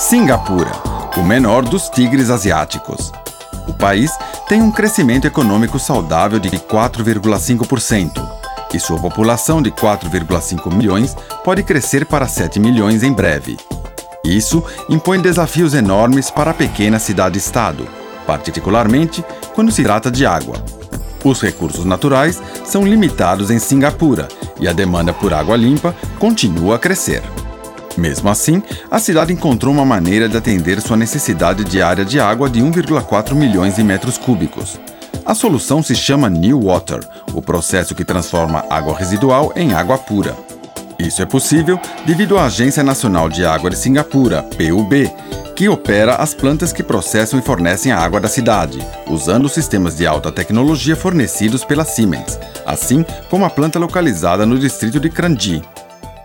Singapura, o menor dos tigres asiáticos. O país tem um crescimento econômico saudável de 4,5% e sua população de 4,5 milhões pode crescer para 7 milhões em breve. Isso impõe desafios enormes para a pequena cidade-estado, particularmente quando se trata de água. Os recursos naturais são limitados em Singapura e a demanda por água limpa continua a crescer. Mesmo assim, a cidade encontrou uma maneira de atender sua necessidade diária de água de 1,4 milhões de metros cúbicos. A solução se chama New Water, o processo que transforma água residual em água pura. Isso é possível devido à Agência Nacional de Água de Singapura, PUB, que opera as plantas que processam e fornecem a água da cidade, usando sistemas de alta tecnologia fornecidos pela Siemens, assim como a planta localizada no distrito de Kranji.